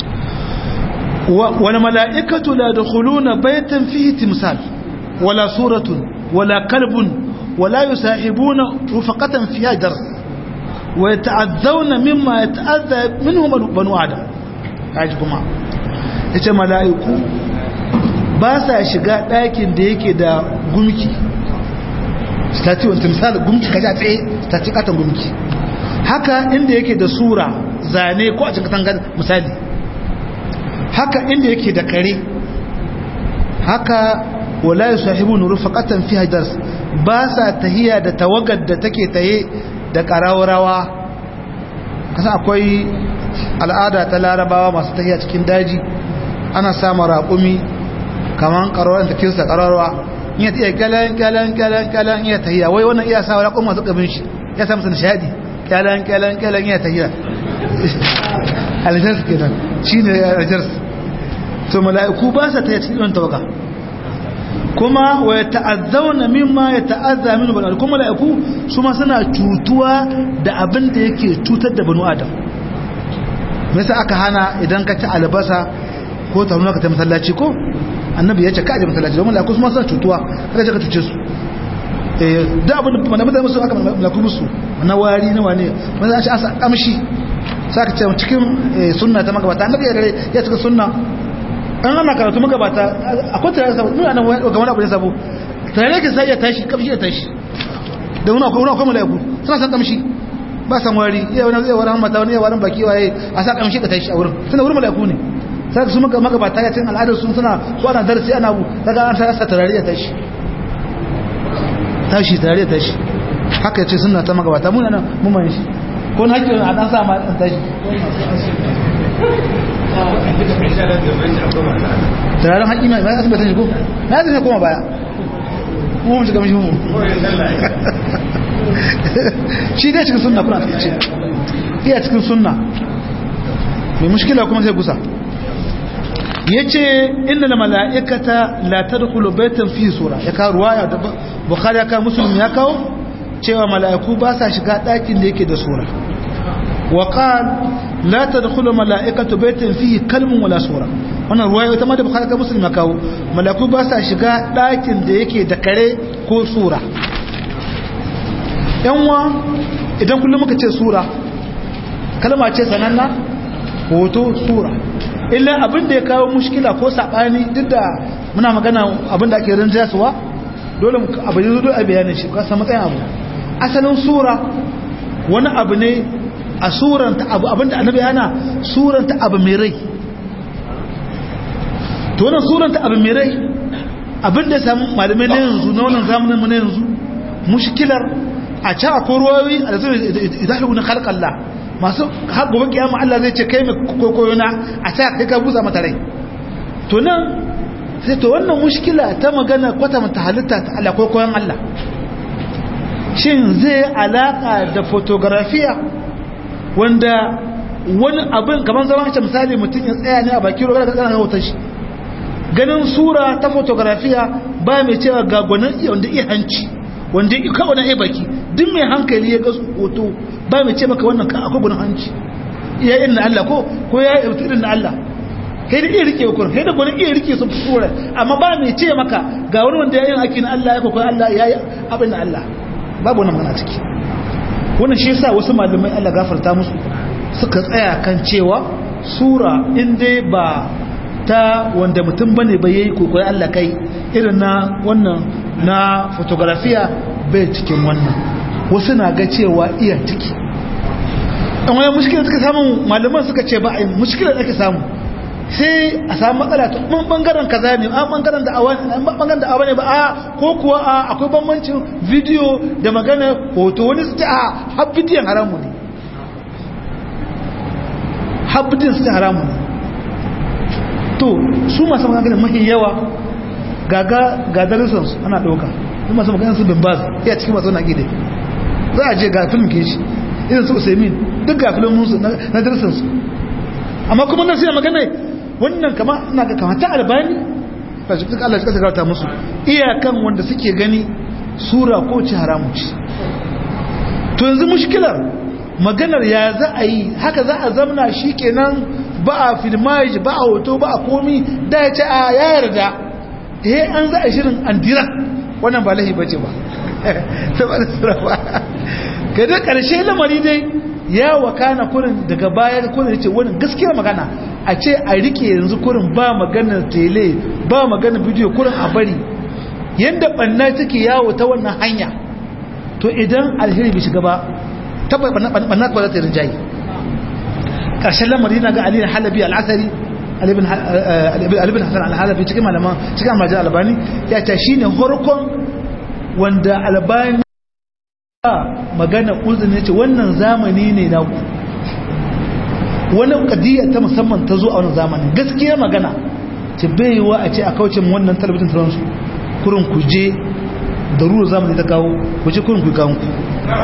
wani mala'ikatu la da kuluna baitan fiye timsal wala suratun wala kalbun wala yusahibuna rufaqatan fi hajar wa yata'azzawna mimma yata'azza minhum banu adam haji kuma yace mala'iku ba sa shiga ɗakin da yake da gumki statue timsal gumki kaje a tsaye statue katan gumki haka inda yake da sura zane ko a cikin katangar misali haka inda yake da kare haka wala yusahibuna rufaqatan fi hajar ba sa tahiya da tawagar da take taye da karawarawa kasa akwai al'ada ta larabawa masu tahiya cikin daji ana samun raƙumi kaman karawar da kinsa karawarawa iya tahiya kalan iya tahiya wai wannan iya sa raƙumi masu kabin shi ya samu nishadi kalan iya tahiya aljars kenan shine aljars to mala'iku ba sa tahiya cikin wannan tawaga kuma wa ya ta'azzauna mimma ya ta'azza minhu banu kuma mala'iku su ma suna cutuwa da abin da yake cutar da banu adam me yasa aka hana idan ka ci albasa ko taruna ka ta masallaci ko annabi ya ce ka je masallaci don mala'iku su ma suna cutuwa kaga je ka tuce su da abin da manaba musu aka mala'iku musu na wari na wane wanda a ci asa kamshi saka ce cikin sunna ta magabata annabi ya cika sunna an ana karatu magabata akwai tare sabo nuna nan ga wani abu ne sabo tare ke sai ya tashi kamshi ya tashi da wani akwai malaiku suna san kamshi ba san wari iya wani zai waran mata wani ya waran baki waye a sa kamshi ka tashi a wurin suna wurin malaiku ne sai su magabata ya cin al'adar sun suna ko ana darasi ana abu daga an sa tarare ya tashi tarare ya tashi haka yace sunna ta magabata mun nan mun man shi ko na hakkin a dan sa ma dan tashi turaren haƙi mai bayan asibitin shi ko na yadda ne koma baya kuma mu shiga mashi mu shi dai cikin sunna kuna ce iya cikin sunna mai mushkila kuma sai gusa ya ce inda da mala'ikata la ta da baitan fi sura ya kawo ruwaya da bukhari ya kawo musulmi ya kawo cewa mala'iku ba sa shiga ɗakin da yake da sura وقال لا تدخل ملائكة بيت فيه كلم ولا صورة wannan ruwaya ita ma da bukhari ka musulma kawo malaku ba sa shiga ɗakin da yake da kare ko sura yanwa idan kullum muka ce sura kalma ce sananna hoto sura illa abin da ya kawo mushkila ko sabani duk da muna magana abin da ake rinjasuwa dole abu yi zuwa a bayanin shi ka san matsayin abu asalin sura wani abu ne a suranta abu abinda annabi yana suranta abu mai rai to wannan suranta abu mai rai abinda ya samu malamai na yanzu na wannan zamanin mu na yanzu mushkilar a ca akwai ruwayoyi a zai idahu na khalqallah masu har gobe kiyama Allah zai ce kai mai koyo na a ca kai ka buza mata rai to nan sai to wannan mushkila ta magana kwata mata halitta ta Allah koyon Allah shin zai alaka da fotografiya wanda wani abin kamar zama ce misali mutum ya tsaya ne a bakin ruwa da kanan hoton shi ganin sura ta fotografiya ba mai cewa ga gwanin iya wanda iya hanci wanda iya kawo na iya baki duk mai hankali ya ga hoto ba mai ce maka wannan akwai gwanin hanci ya irin Allah ko ya yi irin Allah kai da iya rike kurin kai da gwanin iya rike su sura amma ba mai ce maka ga wani wanda ya yi aikin Allah ya ko Allah ya yi abin da Allah babu wannan magana ciki wannan shi yasa wasu malamai Allah gafarta musu suka tsaya kan cewa sura in dai ba ta wanda mutum bane ba yayi kokoi Allah kai irin na wannan na fotografiya bai cikin wannan wasu na ga cewa iya ciki an wani mushkilar suka samu malaman suka ce ba a yi mushkilar ake samu sai a samu matsala ta bangaren kaza ne a bangaren da awa ne ba a ko kuwa a akwai bambancin bidiyo da magana hoto wani su ce a har bidiyon haramu ne har bidiyon su ce haramu ne to su masu magana mafi yawa ga darisansu ana ɗauka su masu magana su bimbaz iya cikin masu na gide za a je ga film ke shi irin su usaimin duk ga filminsu na darisansu amma kuma nan sai magana wannan kama ina ga kamata albani kashi duk Allah ya kasa garta musu iyakan wanda suke gani sura ko ci haramu ce to yanzu mushkilar maganar ya za a yi haka za a zamna shikenan ba a filmage ba a hoto ba a komi da ya ce a ya yarda an za a shirin andira wannan ba lahi bace ba saboda sura ba kada karshe lamari dai ya wakana kurin daga baya kurin yace wannan gaskiyar magana a ce a rike yanzu kurin ba maganar tele ba maganar bidiyo kurin a bari yanda banna take yawo ta wannan hanya to idan alheri bai shiga ba tabbata banna ko za ta rinjayi karshen lamari na ga Ali Halabi al-Asari Ali ibn Hasan al-Halabi cikin malaman cikin majal Albani ya ce shine horkon wanda Albani magana uzun yace wannan zamani ne na ku wani kadiyya ta musamman ta zo a wannan zamanin gaskiya magana ce baiwa a ce a kaucin wannan talabijin taronsu kurin ku je da ruwa zamani ta kawo ku je kurin ku kawo ku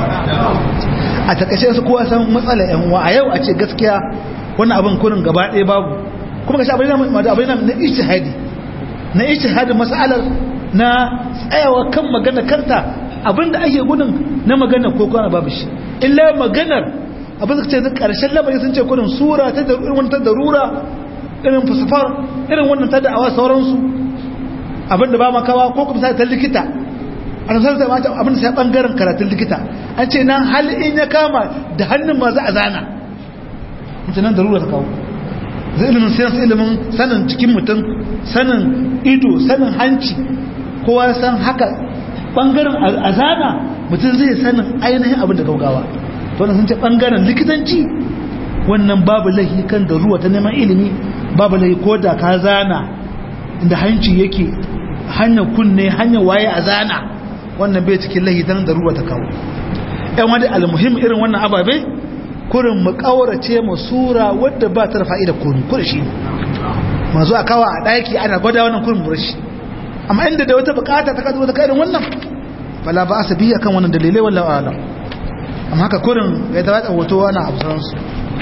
a takashe su kowa san matsala yan uwa a yau a ce gaskiya wannan abin kurin gaba ɗaya babu kuma kashi abin na ijtihadi na ijtihadin mas'alar na tsayawa kan magana kanta abinda ake gudun na magana ko kwana babu shi illa maganar abin da ce karshen labarin sun ce kudin sura ta da irin wannan ta darura irin fasafar irin wannan ta da'awa sauransu abinda ba makawa ko kuma sai ta likita an san sai mata abin da sai bangaren karatun likita an ce nan hal in ya kama da hannun ma za a zana mutanen darura ta kawo zai ilimin sayansu ilimin sanin cikin mutum sanin ido sanin hanci kowa san haka bangaren azana mutum zai sanin ainihin abin da gaugawa to wannan sun ce bangaren likitanci wannan babu lahi kan da ruwa ta neman ilimi babu lahi ko da ka zana inda hanci yake hanyar kunne hanyar waye azana wannan bai cikin lahi dan da ruwa ta kawo ɗan wani almuhim irin wannan ababe kurin mu kaurace mu sura wadda ba ta da fa'ida kurin shi mazu a kawa a ɗaki ana gwada wannan kurin burashi amma inda da wata bukata ta kazo ta kai irin wannan fala ba asa biya kan wannan dalilai wallahi alam amma haka kurin ya ta bada hoto ana absan su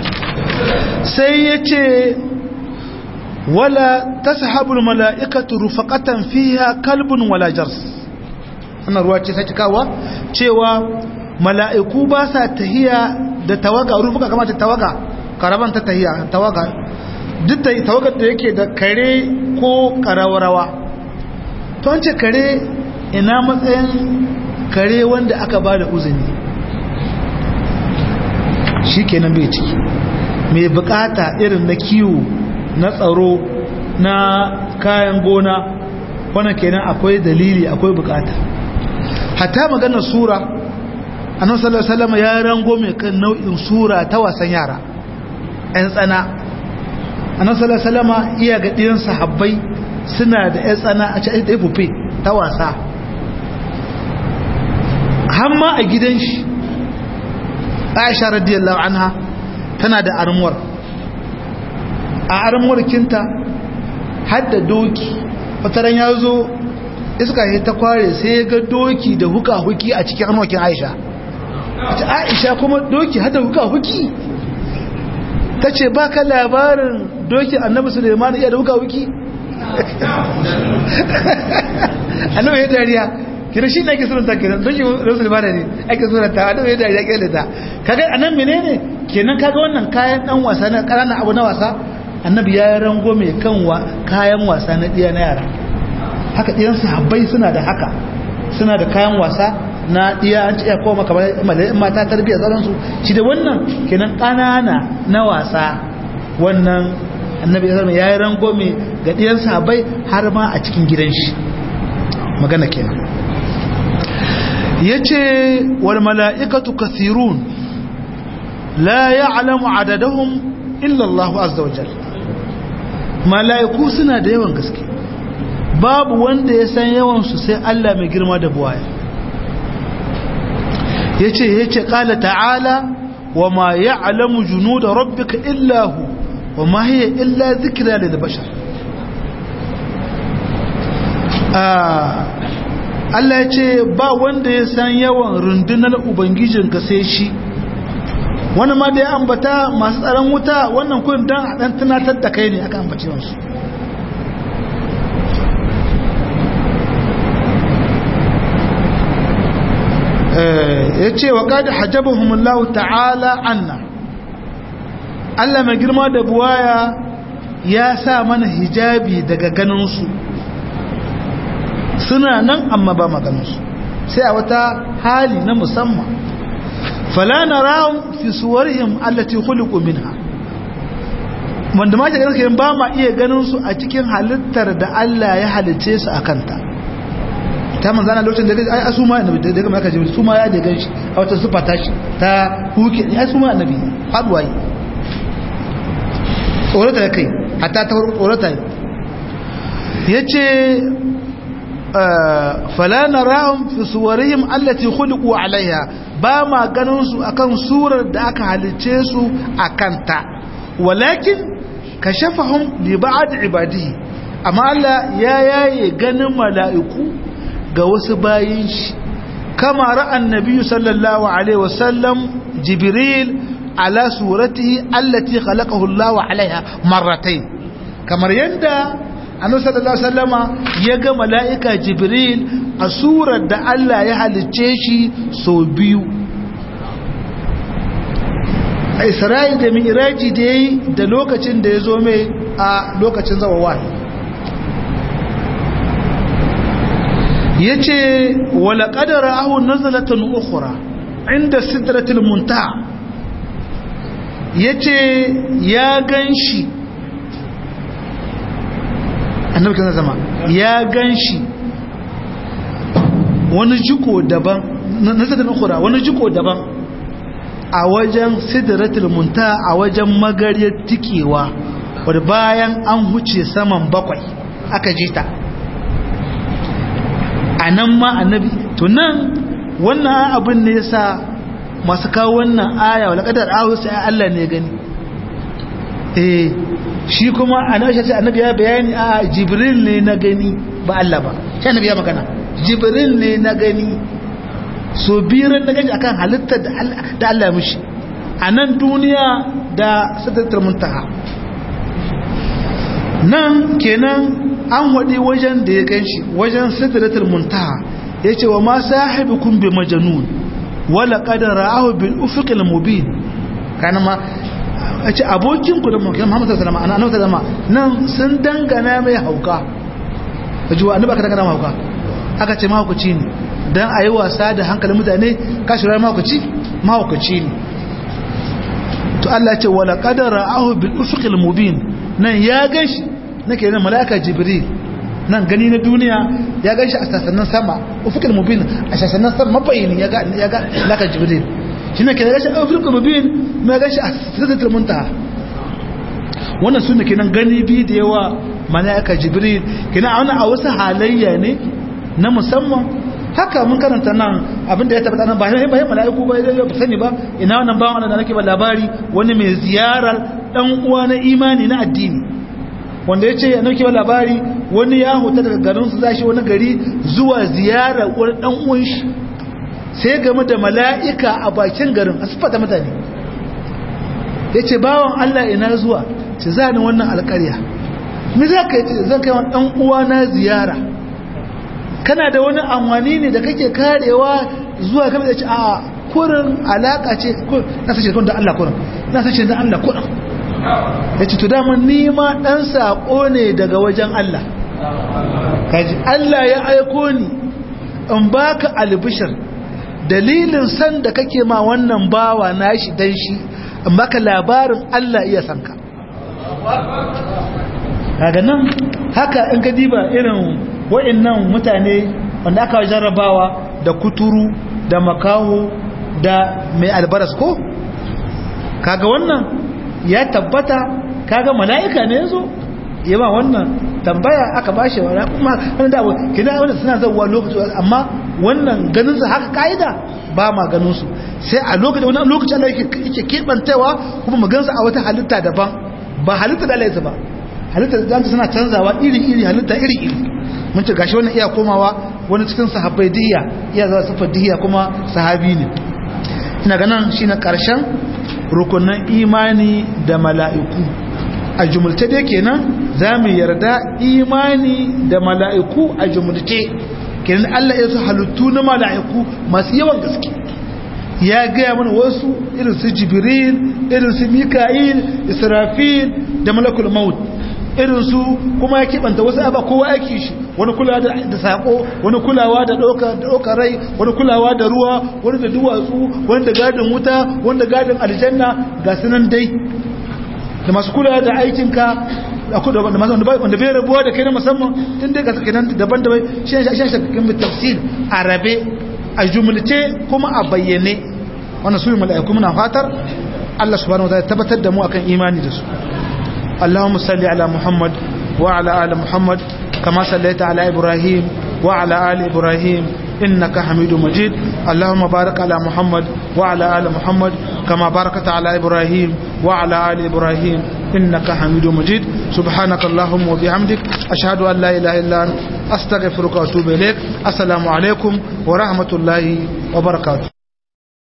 sai yace wala tashabul malaikatu rufaqatan fiha kalbun wala jars wannan ruwa ce sai kawa cewa mala'iku ba sa tahiya da tawaga rufuka kamar tawaga karaban ta tahiya tawaga duk tawagar da yake da kare ko karawarawa to an ce kare ina matsayin kare wanda aka ba da uzuni shi kenan bai ciki mai bukata irin na kiwo na tsaro na kayan gona wannan kenan akwai dalili akwai bukata hatta maganar sura annabi sallallahu alaihi wasallam ya rango mai kan nau'in sura ta wasan yara ɗan tsana annabi sallallahu alaihi wasallam iya ga ɗiyan sahabbai suna da ɗan tsana a cikin ɗaya fufe ta wasa hamma a gidan shi Aisha radiyallahu anha tana da armuwar a armuwar kinta hadda doki wataran ya zo iska ya ta kware sai ya ga doki da huka-huki a cikin armuwakin Aisha Aisha kuma doki hada huka-huki ta ce ba ka labarin doki annabi Suleiman iya da huka-huki annabi ya dariya kira shi ne ake sunanta kiran doki Suleiman ne ake sunanta annabi ya dariya kyale ta kaga anan menene kenan kaga wannan kayan dan wasa na ƙananan abu na wasa annabi ya rango mai kan kayan wasa na diya na yara haka diyan sahabbai suna da haka suna da kayan wasa na diya an ce ko maka mata tarbiyya tsaron su shi da wannan kenan ƙanana na wasa wannan annabi ya yi rango mai ga diyan sahabbai har ma a cikin gidan shi magana kenan yace wal mala'ikatu kathirun la ya'lamu adadahum illa Allah azza wa jalla mala'iku suna da yawan gaske babu wanda ya san yawan su sai Allah mai girma da buwaya yace qala ta'ala wa ma ya'lamu junuda rabbika illa hu wa ma hiya illa dhikra lil bashar Allah ya ce ba wanda ya san yawan rundunar ubangijinka sai shi wani ma da ya ambata masu tsaron wuta wannan kun dan a dan tunatar da kai ne aka ambace wasu ya ce wa kada hajjabahumullahu ta'ala anna Allah mai girma da buwaya ya sa mana hijabi daga ganinsu suna nan amma ba maganinsu sai a wata hali na musamman fala narahum fi suwarihim allati khuliqu minha wanda ma ganin kai ba ma iya ganin su a cikin halittar da Allah ya halice su akanta ta manzana lokacin da ai asuma annabi daga maka jibril suma ya da ganshi a wata sufa tashi ta huke ai suma annabi faduwayi tsorata kai hatta ta tsorata yace fala narahum fi suwarihim allati khuliqu alaiha ba ma ganin su akan surar da aka halice su akanta walakin kashafahum li ba'd ibadihi amma Allah ya yaye ganin mala'iku ga wasu bayin shi kama ra'an nabiyyu sallallahu alaihi wasallam jibril ala suratihi allati khalaqahu Allah alaiha marratayn kamar yanda annabi sallallahu alaihi wasallama ya ga mala'ika jibril a surar da Allah ya halicce shi sau biyu a isra'i da mi'raji da yayi da lokacin da ya zo mai a lokacin zawa wahi yace wala qadara ahu nazalatan ukhra inda sidratil muntaha yace ya ganshi annabi kan zama ya ganshi wani jiko daban nazarin ukhra wani jiko daban a wajen sidratul muntaha a wajen magariyar tikewa wanda bayan an huce saman bakwai aka jita anan ma annabi to nan wannan abin ne yasa masu kawo wannan aya wala qadar ahu sai Allah ne gani shi kuma annabi ya bayani a jibril ne na gani ba Allah ba shi annabi ya magana jibril ne na gani so biran na gani akan halittar da Allah mishi a nan duniya da sidratul muntaha nan kenan an wadi wajen da ya ganshi wajen sidratul muntaha yace wa ma sahibukum bi majnun wala qad ra'ahu bil ufuqil mubin kana ma a ce abokinku da Muhammad sallallahu alaihi wasallam nan sun dangana mai hauka kaji annabi aka dangana hauka aka ce mahaukaci ne dan ayi wasa da hankalin mutane kashi rai mahaukaci ne to Allah ya ce wala qadara ahu bil ufuqil mubin nan ya ganshi nake nan malaika jibril nan gani na duniya ya ganshi a sasannan sama ufuqil mubin a sasannan sama mabayini ya ga laka jibril shine ke gashi a ufuqil mubin ma gashi a sidratul muntaha wannan sunna kenan gani bi da yawa malaika jibril kenan a wannan a wasu halayya ne na musamman haka mun karanta nan abinda ya tabbata nan ba malaiku ba ya sani ba ina wannan ba wannan da nake ba labari wani mai ziyarar dan uwa na imani na addini wanda yace ya nake ba labari wani ya huta daga garin su zashi wani gari zuwa ziyarar wani dan uwan shi sai game da mala'ika a bakin garin a siffata mutane ya ce bawan Allah ina zuwa ce za ni wannan alƙarya mi za ka yi ce zan kai wa ɗan uwa na ziyara kana da wani amfani ne da kake karewa zuwa kamar da ce a kurin alaka ce na sace da Allah kurin na sace da Allah kurin yace to dama ni ma dan sako ne daga wajen Allah kaji Allah ya aiko ni in baka albishir dalilin san da kake ma wannan bawa nashi dan shi in baka labarin Allah iya sanka kaga nan haka in ka diba irin wa'annan mutane wanda aka jarrabawa da kuturu da makaho da mai albaras ko kaga wannan ya tabbata kaga mala'ika ne yazo yaba wannan tambaya aka bashi wala kuma wanda kina wannan suna zuwa lokaci amma wannan ganin su haka kaida ba ma ganin su sai a lokacin wannan lokacin Allah yake kebantawa kuma mu gansu a wata halitta daban ba halitta da Allah ya ba halitta da suna canzawa iri halitta iri mun ce gashi wannan iya komawa wani cikin sahabbai diya iya zuwa sifar diya kuma sahabi ne ina ganin shine karshen rukunin imani da mala'iku a jumulce dai kenan zamu yarda imani da mala'iku a jumulce kenan Allah ya so halittu na mala'iku masu yawan gaske ya gaya mana wasu irin su Jibril irin su Mika'il Israfil da malakul maut irin su kuma ya kibanta wasu aba kowa aiki shi wani kulawa da sako wani kulawa da ɗaukar rai wani kulawa da ruwa wani da duwatsu wani da gadin wuta wani da gadin aljanna ga sunan dai da masu kulawa da aikinka wanda bai rabuwa da kai na musamman tun dai ga sakinan daban-daban shi shakakin tafsir a rabe a jumulce kuma a bayyane wannan su yi mala'iku muna fatar Allah subhanahu wa ta'ala tabbatar da mu akan imani da su اللهم صل على محمد وعلى آل محمد كما صليت على إبراهيم وعلى آل إبراهيم إنك حميد مجيد اللهم بارك على محمد وعلى آل محمد كما باركت على إبراهيم وعلى آل إبراهيم إنك حميد مجيد سبحانك اللهم وبحمدك أشهد أن لا إله إلا أنت أستغفرك وأتوب إليك السلام عليكم ورحمة الله وبركاته